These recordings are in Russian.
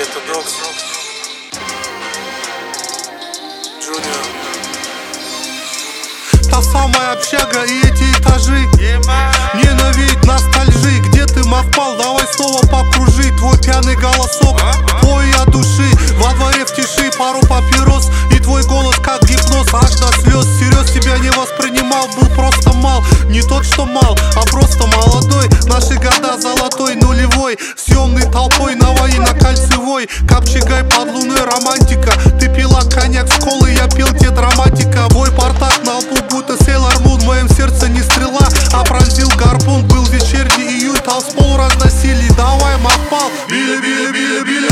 Это Докс Джуниор. Та самая общага и эти этажи. Ненавидеть ностальжи. Где ты, Махпал, давай снова покружи. Твой пьяный голосок, твой от души. Во дворе в тиши пару папирос. И твой голос как гипноз, аж до слез. Серьез тебя не воспринимал, был просто мал. Не тот, что мал, а просто молодой. Наши года золотой, нулевой. Съемной толпой навои на кольцевой. Капчигай под луной, романтика. Ты пила коньяк с колы, я пил те драматика. Вой портак на лбу, будто Сейлор Мун. В моем сердце не стрела, а пронзил гарпун. Был вечерний июль, танцпол разносили. Давай, Махпал, били, били, били, били.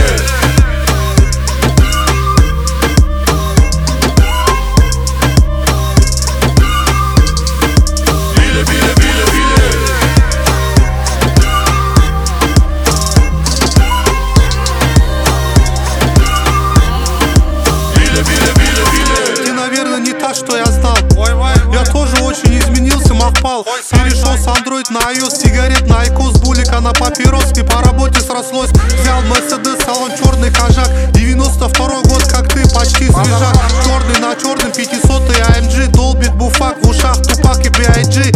Что я знал. Я тоже очень изменился, Махпал. Перешел с Android на iOS, сигарет на айкос, булика на папирос. И по работе срослось. Взял Mercedes, салон черный хожак. 92-й год, как ты, почти свежак. Черный на черном 500-й AMG. Долбит буфак, в ушах Тупак и B.I.G.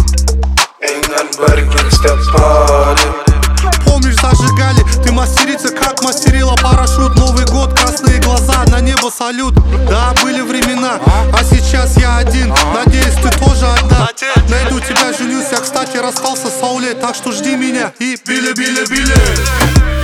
Помнишь, зажигали, ты мастерица, как мастерила парашют. Новый год, красные глаза, на небо салют. Да, были времена, а сейчас я один. Надеюсь, ты тоже одна. Найду тебя, женюсь, я, кстати, расстался с Саулей. Так что жди меня и били-били-били.